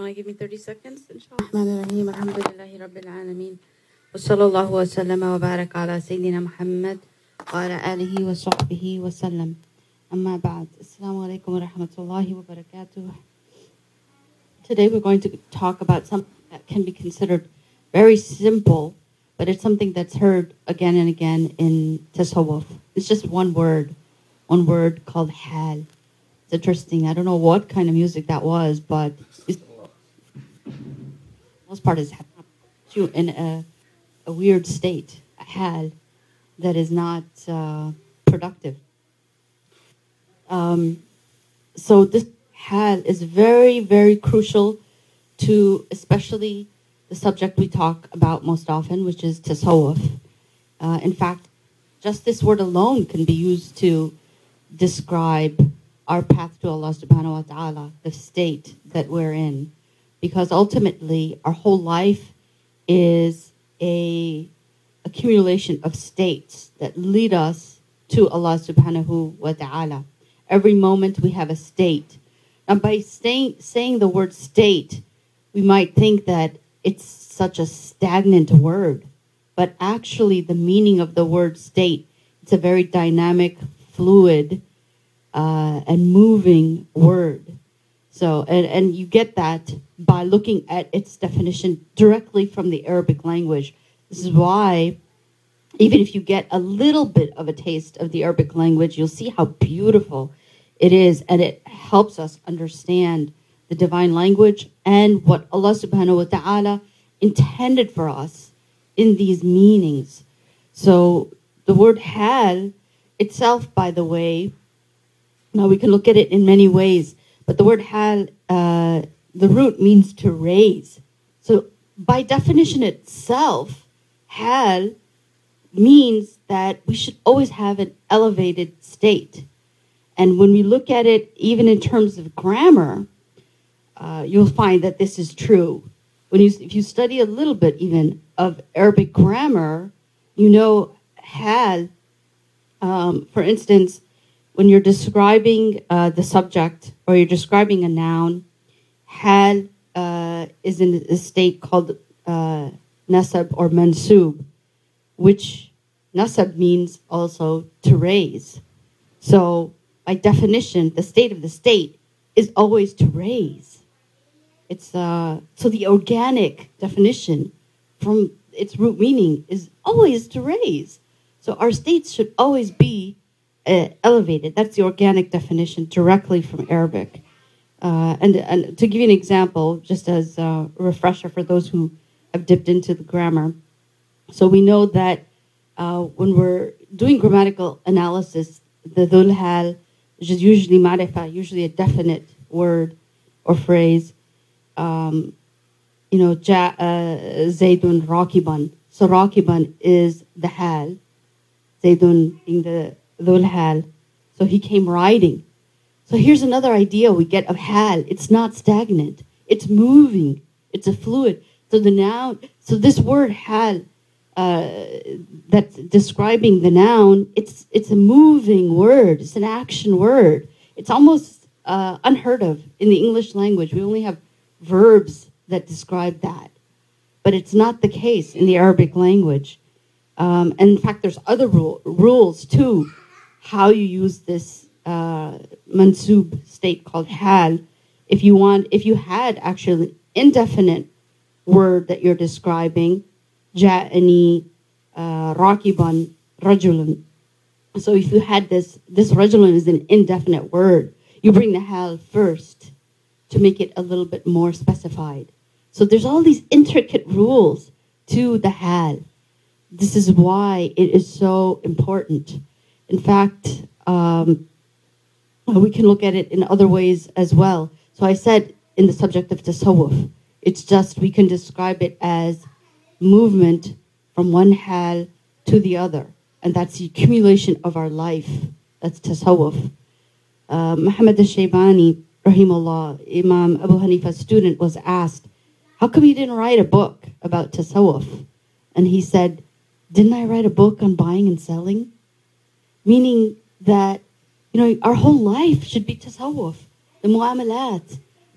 want to give me 30 seconds? Bismillahir-Rahmanir-Rahim. Alhamdulillahi Rabbil Alameen. Wa sallallahu wa sallama wa baraka ala Sayyidina Muhammad wa ala alihi wa sahbihi wa sallam. Amma ba'd. Assalamu alaikum wa rahmatullahi wa barakatuh. Today we're going to talk about something that can be considered very simple, but it's something that's heard again and again in tasawwuf. It's just one word called hal. It's interesting. I don't know what kind of music that was, but most part is in a weird state, a hal that is not productive. So this hal is very, very crucial to especially the subject we talk about most often, which is tasawwuf. In fact, just this word alone can be used to describe our path to Allah subhanahu wa ta'ala, the state that we're in. Because ultimately, our whole life is a accumulation of states that lead us to Allah subhanahu wa ta'ala. Every moment we have a state. Now, by saying the word state, we might think that it's such a stagnant word. But actually, the meaning of the word state, it's a very dynamic, fluid, and moving word. So, and you get that by looking at its definition directly from the Arabic language. This is why, even if you get a little bit of a taste of the Arabic language, you'll see how beautiful it is, and it helps us understand the divine language and what Allah subhanahu wa ta'ala intended for us in these meanings. So the word hal itself, by the way, now we can look at it in many ways, but the word hal, the root means to raise. So by definition itself, hal means that we should always have an elevated state. And when we look at it, even in terms of grammar, you'll find that this is true. If you study a little bit even of Arabic grammar, you know hal, for instance, when you're describing the subject or you're describing a noun, hal is in a state called nasab or mansub, which nasab means also to raise. So by definition, the state of the state is always to raise. It's so the organic definition from its root meaning is always to raise. So our states should always be elevated. That's the organic definition directly from Arabic. And to give you an example, just as a refresher for those who have dipped into the grammar. So we know that when we're doing grammatical analysis, the dhul hal, which is usually ma'rifa, usually a definite word or phrase, Zaydun rakiban. So rakiban is the hal, Zaydun being the dhul hal. So he came riding. So here's another idea we get of hal. It's not stagnant. It's moving. It's a fluid. So this word hal, that's describing the noun, it's a moving word. It's an action word. It's almost unheard of in the English language. We only have verbs that describe that. But it's not the case in the Arabic language. And in fact, there's other rules too, how you use this mansub state called hal. If you had actually an indefinite word that you're describing, ja'ani rakiban rajulun. So if you had this rajulun is an indefinite word, you bring the hal first to make it a little bit more specified. So there's all these intricate rules to the hal. This is why it is so important. In fact, we can look at it in other ways as well. So I said in the subject of tasawwuf, it's just we can describe it as movement from one hal to the other. And that's the accumulation of our life. That's tasawwuf. Muhammad al-Shaybani, rahimahullah, Imam Abu Hanifa's student, was asked, how come you didn't write a book about tasawwuf? And he said, didn't I write a book on buying and selling? Meaning that, our whole life should be tasawwuf, the mu'amalat,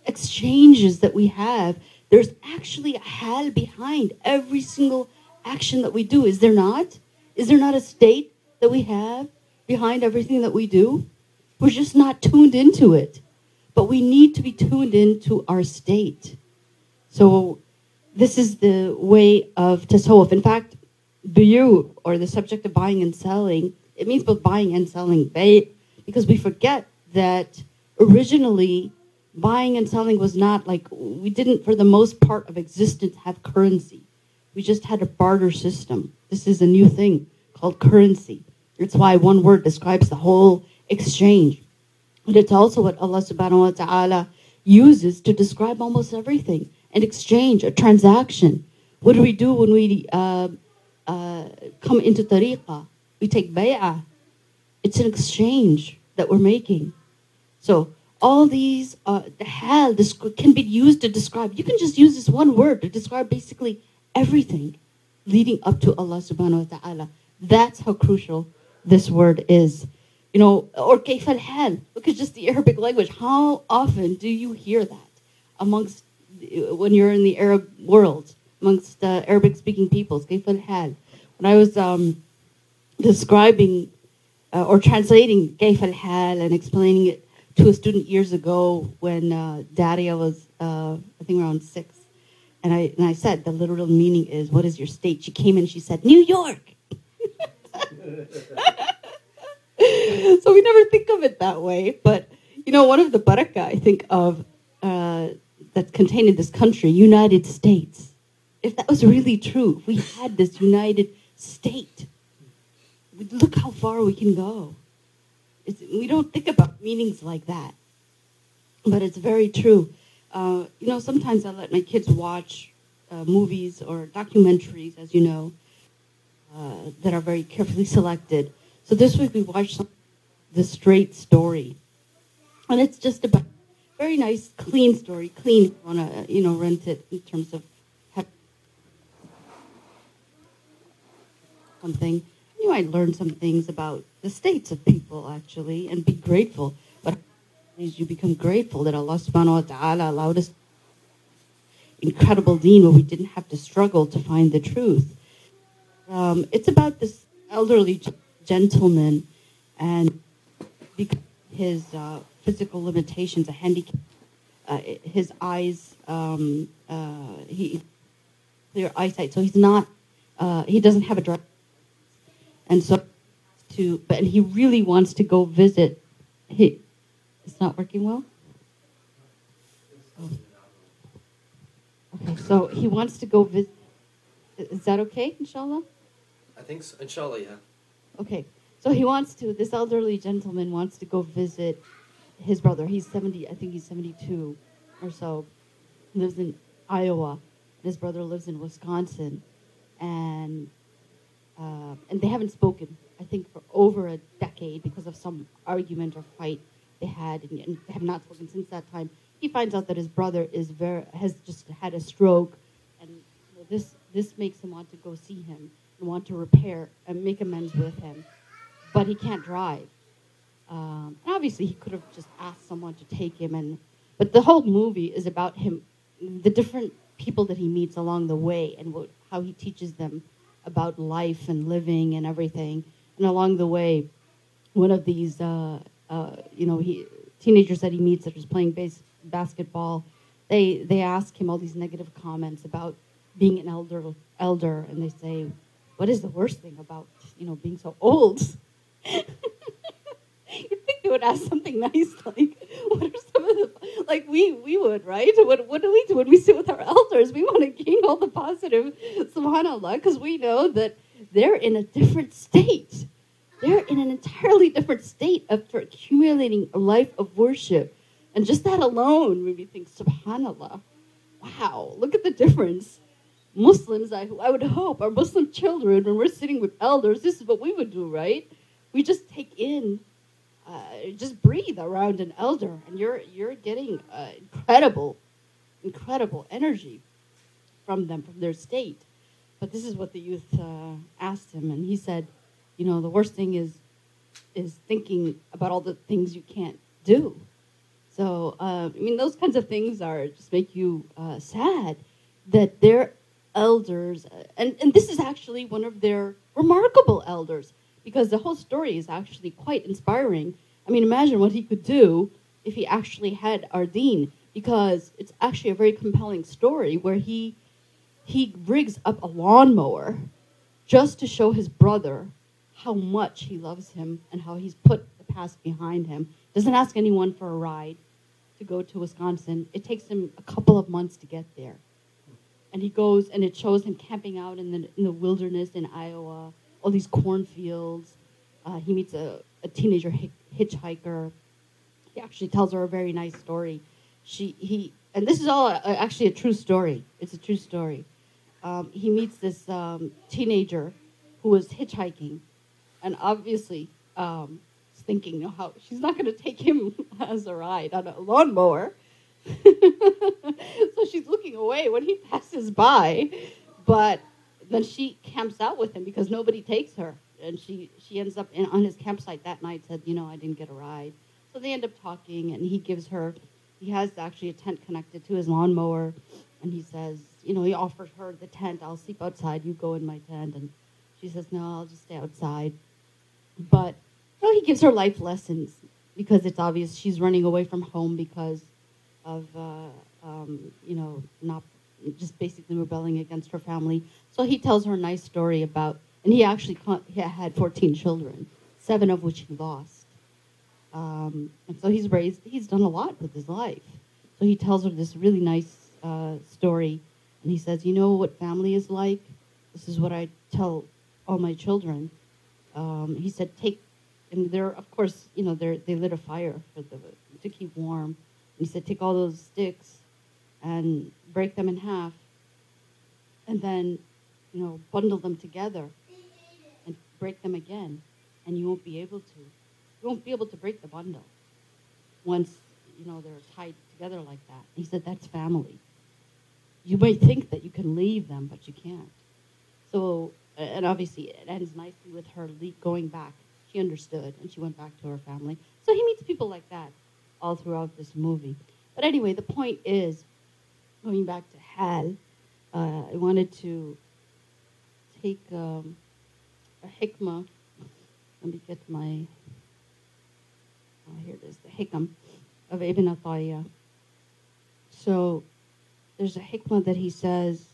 exchanges that we have, there's actually a hal behind every single action that we do. Is there not? Is there not a state that we have behind everything that we do? We're just not tuned into it. But we need to be tuned into our state. So this is the way of tasawwuf. In fact, buyu, or the subject of buying and selling, it means both buying and selling, because we forget that originally buying and selling was not like, we didn't, for the most part of existence, have currency. We just had a barter system. This is a new thing called currency. It's why one word describes the whole exchange. But it's also what Allah subhanahu wa ta'ala uses to describe almost everything. An exchange, a transaction. What do we do when we come into tariqah? We take bay'ah. It's an exchange that we're making. So all these, the hal can be used to describe. You can just use this one word to describe basically everything leading up to Allah subhanahu wa ta'ala. That's how crucial this word is. You know, or kayf al-hal. Look at just the Arabic language. How often do you hear that amongst, when you're in the Arab world, amongst Arabic-speaking peoples? Kayf al-hal. When I was describing or translating kayf al-hal and explaining it to a student years ago when Daria was, I think, around 6. And I said, the literal meaning is, what is your state? She came in, she said, New York. So we never think of it that way. But, you know, one of the barakah I think of that's contained in this country, United States. If that was really true, if we had this United State, look how far we can go. We don't think about meanings like that. But it's very true. You know, sometimes I let my kids watch movies or documentaries, as you know, that are very carefully selected. So this week we watched The Straight Story. And it's just about a very nice, clean story. Clean, if you want to, you know, rent it in terms of something. You might learn some things about the states of people, actually, and be grateful. But you become grateful that Allah subhanahu wa ta'ala allowed us incredible deen where we didn't have to struggle to find the truth. It's about this elderly gentleman, and because of his physical limitations, a handicap, his eyes, he clear eyesight, so he's not, he doesn't have a driver, and so but he really wants to go visit. It's not working well. Oh. Okay, so he wants to go visit. Is that okay, inshallah? I think so. Inshallah, yeah. Okay, so this elderly gentleman wants to go visit his brother. He's 70, I think he's 72 or so. He lives in Iowa. His brother lives in Wisconsin. And they haven't spoken, I think, for over a decade because of some argument or fight they had, and they have not spoken since that time. He finds out that his brother has just had a stroke, and this makes him want to go see him and want to repair and make amends with him, but he can't drive. And obviously, he could have just asked someone to take him, but the whole movie is about him, the different people that he meets along the way, and how he teaches them about life and living and everything. And along the way, one of these, teenagers that he meets that was playing basketball, they ask him all these negative comments about being an elder, and they say, "What is the worst thing about, being so old?" You'd think they would ask something nice, like, "What are some of the we would, right? What do we do when we sit with our elders? We want to gain all the positive, subhanallah, because we know that they're in a different state. They're in an entirely different state after accumulating a life of worship. And just that alone made me think, subhanallah, wow, look at the difference. Muslims, I would hope, our Muslim children, when we're sitting with elders, this is what we would do, right? We just take in, just breathe around an elder, and you're getting incredible energy from them, from their state. But this is what the youth asked him, and he said, the worst thing is thinking about all the things you can't do. So, I mean, those kinds of things are just make you sad that their elders, and this is actually one of their remarkable elders, because the whole story is actually quite inspiring. I mean, imagine what he could do if he actually had Ardeen, because it's actually a very compelling story where he rigs up a lawnmower just to show his brother how much he loves him and how he's put the past behind him. Doesn't ask anyone for a ride to go to Wisconsin. It takes him a couple of months to get there. And he goes, and it shows him camping out in the wilderness in Iowa, all these cornfields. He meets a teenager hitchhiker. He actually tells her a very nice story. And this is all actually a true story. It's a true story. He meets this teenager who was hitchhiking, and obviously is thinking, how she's not going to take him as a ride on a lawnmower. So she's looking away when he passes by, but then she camps out with him because nobody takes her, and she ends up on his campsite that night. Said, I didn't get a ride. So they end up talking, and he has actually a tent connected to his lawnmower, and he says, he offers her the tent. I'll sleep outside. You go in my tent. And she says, no, I'll just stay outside. But he gives her life lessons because it's obvious she's running away from home because of, not just basically rebelling against her family. So he tells her a nice story about, and he actually had 14 children, 7 of which he lost. And so he's done a lot with his life. So he tells her this really nice story, and he says, you know what family is like? This is what I tell all my children. He said, and they're, of course, they lit a fire to keep warm. And he said, take all those sticks and break them in half, and then, bundle them together and break them again, and you won't be able to. You won't be able to break the bundle once, they're tied together like that. He said, that's family. You may think that you can leave them, but you can't. So, and obviously it ends nicely with her going back. She understood, and she went back to her family. So he meets people like that all throughout this movie. But anyway, the point is, going back to Hal, I wanted to take a hikmah. Let me get my... here it is, the hikam of Ibn Atiyah. So there's a hikmah that he says,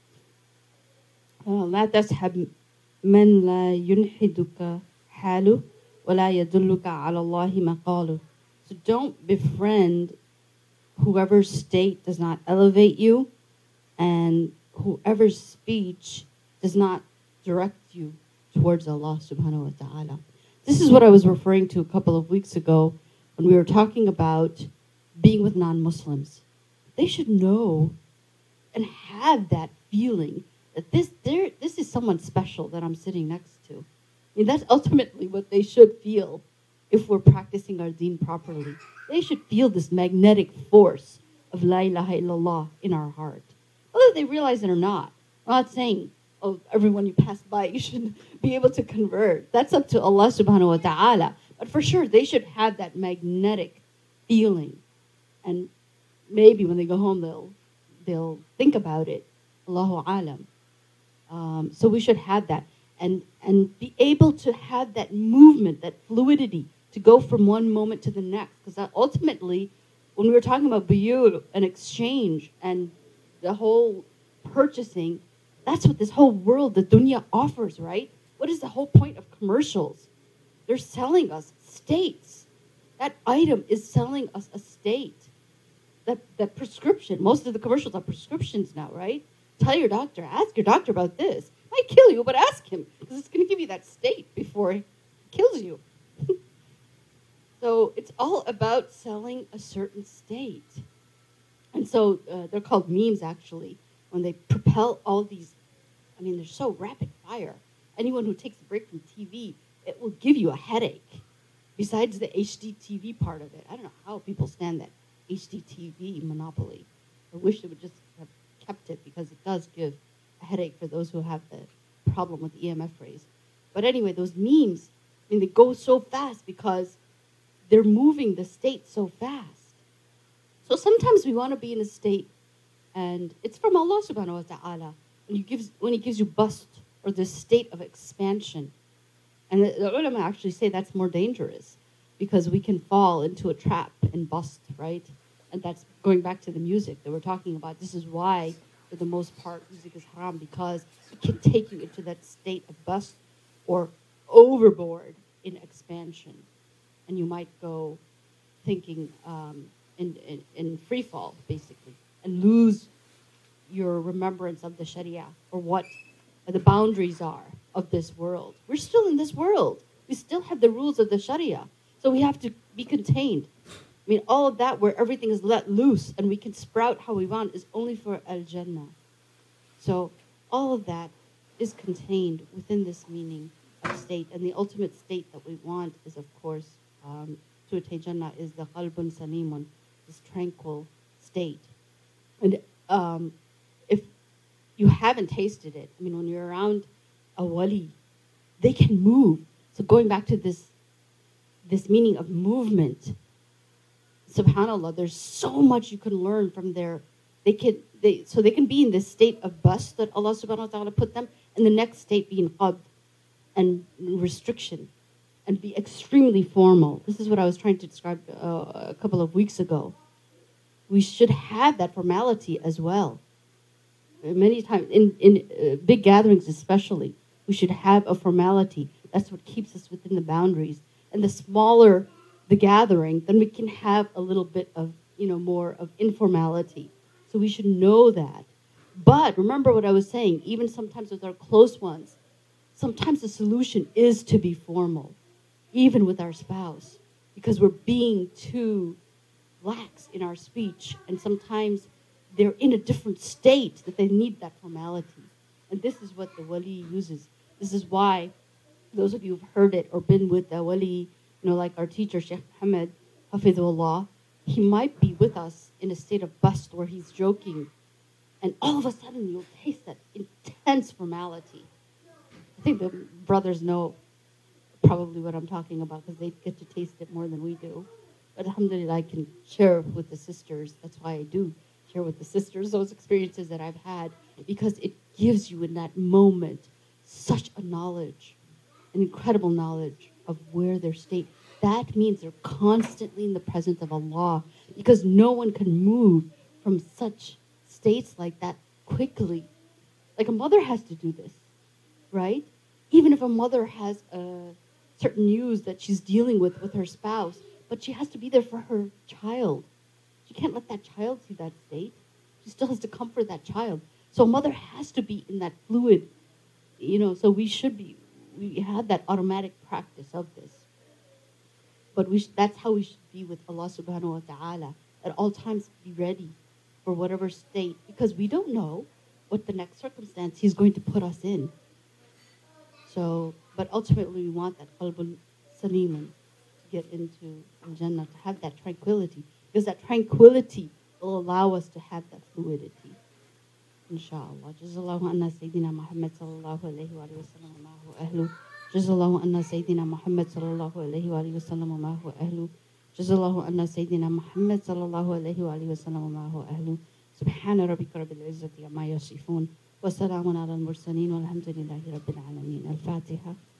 لا تسحب من لا ينحدك حاله ولا يدلك على الله مقاله. So don't befriend whoever's state does not elevate you and whoever's speech does not direct you towards Allah subhanahu wa ta'ala. This is what I was referring to a couple of weeks ago when we were talking about being with non-Muslims. They should know and have that feeling that this is someone special that I'm sitting next to. I mean, that's ultimately what they should feel if we're practicing our deen properly. They should feel this magnetic force of La ilaha illallah in our heart. Whether they realize it or not. I'm not saying, everyone you pass by, you should be able to convert. That's up to Allah subhanahu wa ta'ala. But for sure, they should have that magnetic feeling. And maybe when they go home, they'll think about it. Allahu alam. So we should have that. And be able to have that movement, that fluidity, to go from one moment to the next. Because ultimately, when we were talking about buyur, an exchange, and the whole purchasing, that's what this whole world, the dunya, offers, right? What is the whole point of commercials? They're selling us states. That item is selling us a state. That prescription, most of the commercials are prescriptions now, right? Tell your doctor, ask your doctor about this. Might kill you, but ask him, because it's going to give you that state before he kills you. So it's all about selling a certain state. And so they're called memes, actually, when they propel all these, they're so rapid fire. Anyone who takes a break from TV, it will give you a headache. Besides the HD TV part of it. I don't know how people stand that HD TV monopoly. I wish they would just have kept it, because it does give a headache for those who have the problem with EMF rays. But anyway, those memes, they go so fast because they're moving the state so fast. So sometimes we want to be in a state, and it's from Allah subhanahu wa ta'ala, when He gives you bust, or this state of expansion. And the ulama actually say that's more dangerous, because we can fall into a trap and bust, right? And that's going back to the music that we're talking about. This is why, for the most part, music is haram, because it can take you into that state of bust or overboard in expansion. And you might go thinking in free fall, basically, and lose your remembrance of the Sharia, or what the boundaries are of this world. We're still in this world. We still have the rules of the Sharia. So we have to be contained. I mean, all of that where everything is let loose and we can sprout how we want is only for Al-Jannah. So all of that is contained within this meaning of state. And the ultimate state that we want is, of course, to attain Jannah, is the qalbun salimun, this tranquil state. And if you haven't tasted it, I mean, when you're around a wali, they can move. So going back to this meaning of movement, subhanAllah, there's so much you can learn from they can be in this state of bust that Allah subhanahu wa ta'ala put them, and the next state being qabd and restriction, and be extremely formal. This is what I was trying to describe a couple of weeks ago. We should have that formality as well. Many times, in big gatherings especially, we should have a formality. That's what keeps us within the boundaries. And the smaller the gathering, then we can have a little bit of, more of informality. So we should know that. But remember what I was saying, even sometimes with our close ones, sometimes the solution is to be formal, even with our spouse, because we're being too lax in our speech, and sometimes they're in a different state that they need that formality. And this is what the wali uses. This is why those of you who've heard it or been with the wali, like our teacher, Sheikh Muhammad, Hafidhullah, he might be with us in a state of bust where he's joking, and all of a sudden you'll taste that intense formality. I think the brothers know probably what I'm talking about, because they get to taste it more than we do. But alhamdulillah, I can share with the sisters. That's why I do share with the sisters those experiences that I've had, because it gives you in that moment such a knowledge, an incredible knowledge of where their state. That means they're constantly in the presence of Allah, because no one can move from such states like that quickly. Like a mother has to do this, right? Even if a mother has certain news that she's dealing with her spouse, but she has to be there for her child. She can't let that child see that state. She still has to comfort that child. So a mother has to be in that fluid, so we have that automatic practice of this. But that's how we should be with Allah subhanahu wa ta'ala. At all times be ready for whatever state, because we don't know what the next circumstance He's going to put us in. So, but ultimately we want that qalbun salimun to get into Al-Jannah, to have that tranquility, because that tranquility will allow us to have that fluidity. Inshallah. Jazallahu anna Sayyidina Muhammad sallallahu alayhi wa sallam wa ma'ahu ahlu. Jazallahu anna Sayyidina Muhammad sallallahu alayhi wa sallam wa ma'ahu ahlu. Jazallahu anna Sayyidina Muhammad sallallahu alayhi wa sallam wa ma'ahu ahlu. Subhana rabbika rabbil izzati amma yasifun. Wa salamun ala al-mursaleen walhamdulillahi rabbil alameen. Al-Fatiha.